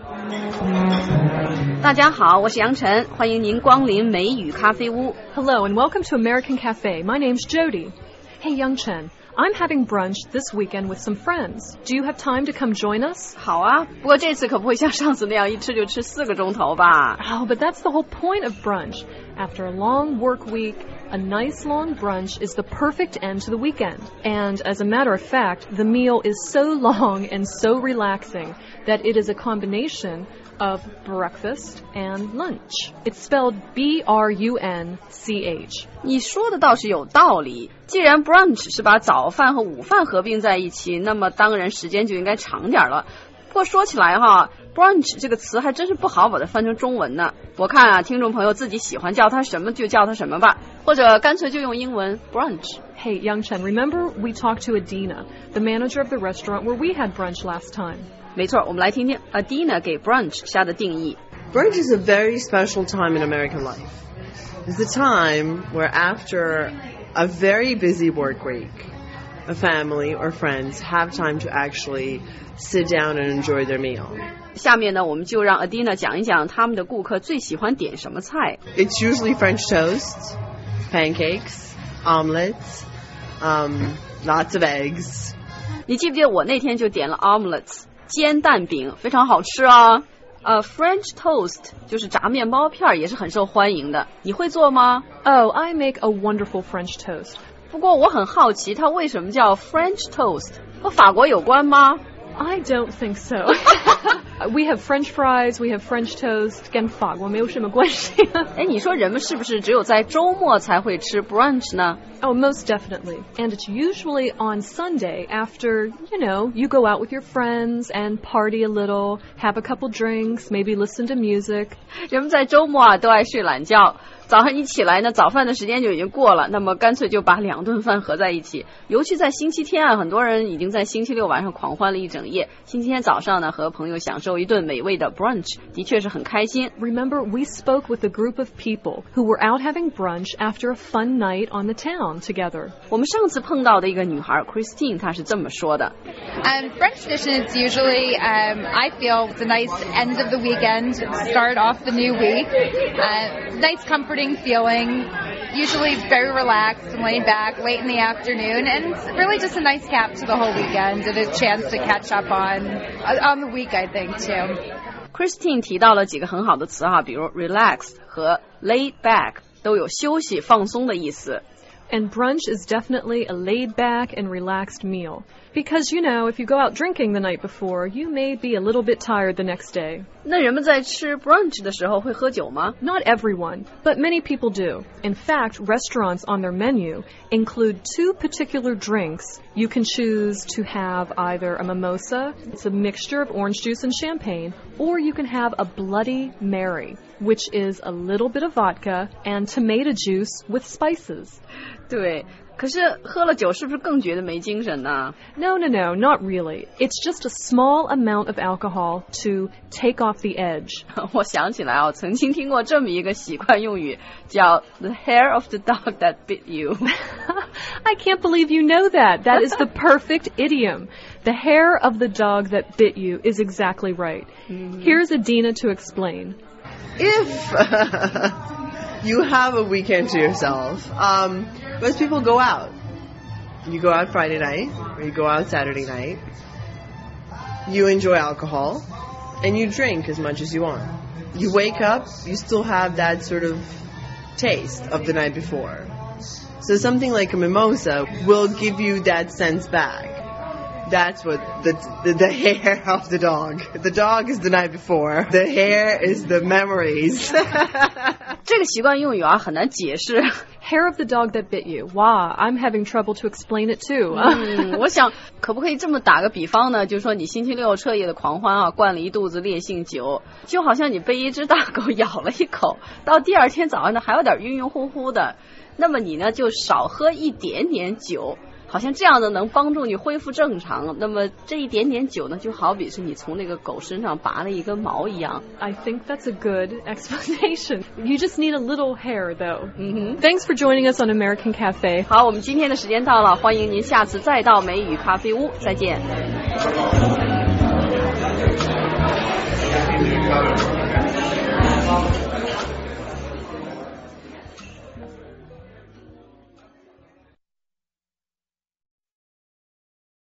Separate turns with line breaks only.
大家好，我是杨晨，欢迎您光临美语咖啡屋。
Hello and welcome to American Cafe. My name's Jody. Hey, Young Chen, I'm having brunch this weekend with some friends. Do you have time to come join us?
好啊，不过这次可不会像上次那样一吃就吃4个钟头吧。
Oh, but that's the whole point of brunch. After a long work week, a nice long brunch is the perfect end to the weekend. And as a matter of fact, the meal is so long and so relaxing that it is a combination of breakfast and lunch. It's spelled B-R-U-N-C-H.
你说的倒是有道理。既然 brunch 是把早饭和午饭合并在一起，那么当然时间就应该长点了。不过说起来哈 brunch 这个词还真是不好把它翻成中文呢。我看啊，听众朋友自己喜欢叫它什么就叫它什么吧，或者干脆就用英文 brunch。
Hey, Young Chen, remember we talked to Adina, the manager of the restaurant where we had brunch last time.
没错，我们来听听 Adina 给 brunch 下的定义。
Brunch is a very special time in American life. It's a time where after a very busy work week, a family or friends have time to actually sit down and enjoy their meal.
下面呢，我们就让 Adina 讲一讲他们的顾客最喜欢点什么菜。
It's usually French toast, pancakes, omelets, lots of eggs.
你记不记得我那天就点了 omelets 煎蛋饼，非常好吃啊。French toast 就是炸面包片，也是很受欢迎的。你会做吗？
Oh, I make a wonderful French toast.
不过我很好奇，它为什么叫 French toast？ 和法国有关吗？
I don't think so. We have French fries, we have French toast. 跟法国没有什么关系。
哎，你说人们是不是只有在周末才会吃 brunch 呢？
Oh, most definitely. And it's usually on Sunday after, you go out with your friends and party a little, have a couple drinks, maybe listen to music.
人们在周末啊都爱睡懒觉，早上一起来呢，早饭的时间就已经过了，那么干脆就把2顿饭合在一起。尤其在星期天啊，很多人已经在星期六晚上狂欢了一整夜，星期天早上呢和朋友享受一顿美味的 brunch， 的确是很开心。
Remember, we spoke with a group of people who were out having brunch after a fun night on the town together.
我们上次碰到的一个女孩 Christine， 她是这么说的。
Brunch tradition is usually, I feel, it's a nice end of the weekend, start off the new week. Nice comforting feeling, usually very relaxed and laid back late in the afternoon, and it's really just a nice cap to the whole weekend and a chance to catch up on the week, I think, too.
Christine 提到了几个很好的词哈，比如 relaxed 和 laid back 都有休息放松的意思。
And brunch is definitely a laid-back and relaxed meal. Because, if you go out drinking the night before, you may be a little bit tired the next day.
那人们在吃 brunch 的时候会喝酒吗？
Not everyone, but many people do. In fact, restaurants on their menu include 2 particular drinks. You can choose to have either a mimosa, it's a mixture of orange juice and champagne, or you can have a Bloody Mary, which is a little bit of vodka and tomato juice with spices.
对，可是喝了酒是不是更觉得没精神呢？
No, not really. It's just a small amount of alcohol to take off the edge.
我想起来啊，曾经听过这么一个习惯用语，叫 the hair of the dog that bit you.
I can't believe you know that. That is the perfect idiom. The hair of the dog that bit you is exactly right. Here's Adina to explain.
If you have a weekend to yourself, most people go out. You go out Friday night, or you go out Saturday night. You enjoy alcohol, and you drink as much as you want. You wake up, you still have that sort of taste of the night before. So something like a mimosa will give you that sense back. That's what the hair of the dog. The dog is the night before. The hair is the memories.
这个习惯用语啊，很难解释。
Hair of the dog that bit you. Wow, I'm having trouble to explain it too.
我想可不可以这么打个比方呢？就是说你星期六彻夜的狂欢啊，灌了一肚子烈性酒，就好像你被一只大狗咬了一口，到第二天早上呢还有点晕晕乎乎的。那么你呢就少喝一点点酒。好像这样的能帮助你恢复正常。那么这一点点酒呢，就好比是你从那个狗身上拔了一根毛一样。
I think that's a good explanation. You just need a little hair, though. Thanks for joining us on American Cafe.
好，我们今天的时间到了，欢迎您下次再到美语咖啡屋，再见。
got it.